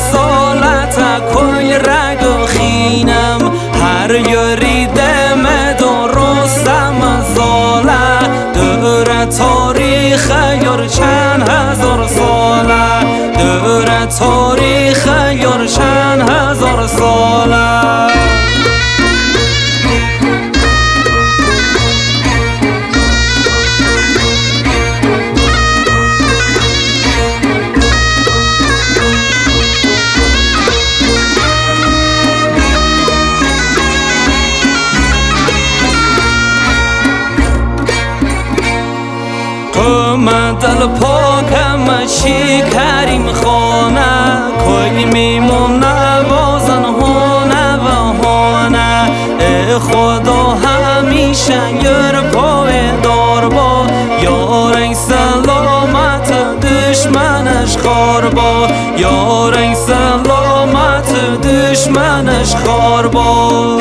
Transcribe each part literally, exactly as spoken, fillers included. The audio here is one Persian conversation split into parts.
سالت کل رگ و خینم هر یوری دم درستم زاله دور تاریخ یار چند هزار ساله دور تاریخ یار چند هزار ساله دل پاکم چی کریم خانه کوی میمونه وازن هونه و هانه ای خدا همیشه یر پای دار با یارن سلامت دشمنش خار با یارن سلامت دشمنش خار با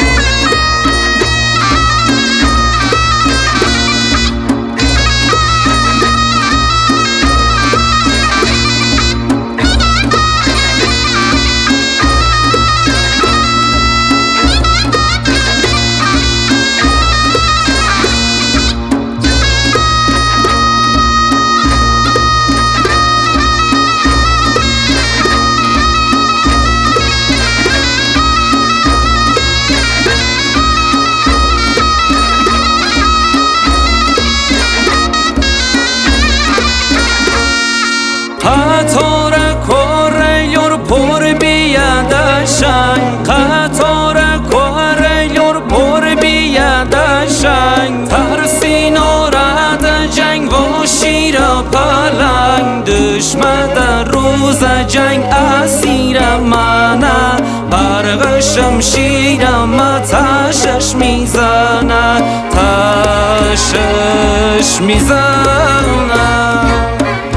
قطار کار یار پر بیادشنگ قطار کار یار پر بیادشنگ ترسی نارد جنگ و شیر پلنگ دشمن در روز جنگ اسیر منه برق شمشیرم تشش میزنه تشش میزنه